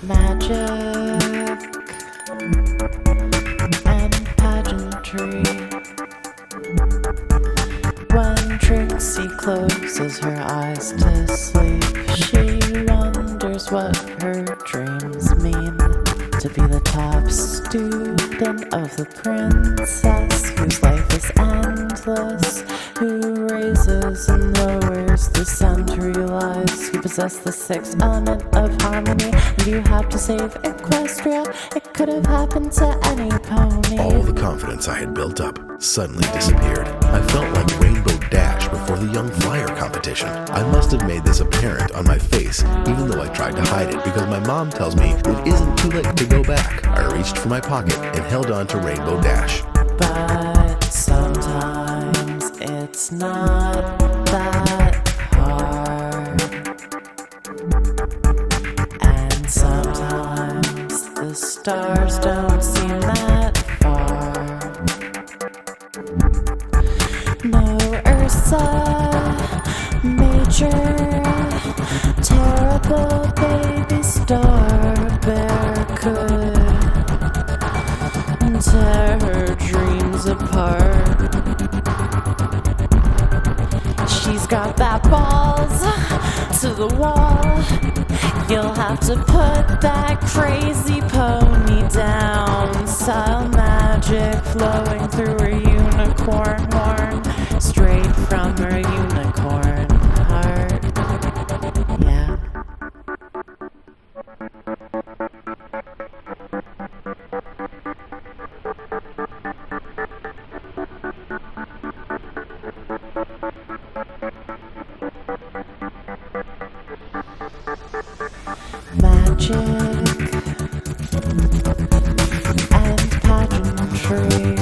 Magic and pageantry. When Trixie closes her eyes to sleep, she wonders what her dreams mean. To be the top student of the princess, whose life is endless, who raises and lowers the sun to realize you possess the sixth element of harmony, and you have to save Equestria. It could have happened to any pony. All the confidence I had built up suddenly disappeared. I felt like Rainbow Dash before the Young Flyer competition. I must have made this apparent on my face, even though I tried to hide it, because my mom tells me it isn't too late to go back. I reached for my pocket and held on to Rainbow Dash. But sometimes it's not that hard, and sometimes the stars don't seem that far. No Ursa Major, terrible baby star bear could tear her dreams apart. She's got that balls to the wall. You'll have to put that crazy pony down. Style magic flowing through her unicorn horn, straight from her unicorn heart. Yeah. Magic and pageantry.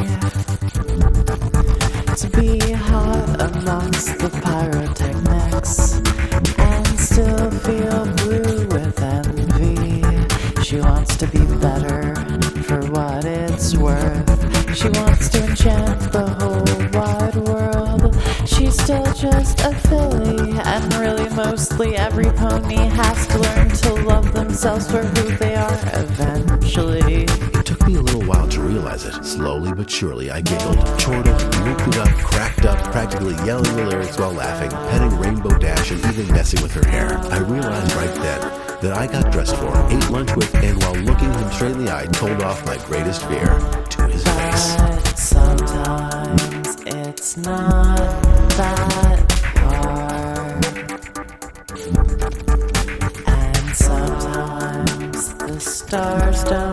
To be hot amongst the pyrotechnics and still feel blue with envy. She wants to be better for what it's worth. She wants to enchant the whole wide world. She's still just a filly, and really mostly every pony has to learn to love themselves for who they are eventually. It took me a little while to realize it. Slowly but surely I giggled, chortled, looped it up, cracked up, practically yelling the lyrics while laughing, petting Rainbow Dash and even messing with her hair. I realized right then that I got dressed for, ate lunch with, and while looking him straight in the eye, told off my greatest fear to his face. But sometimes it's not that hard, and sometimes the stars don't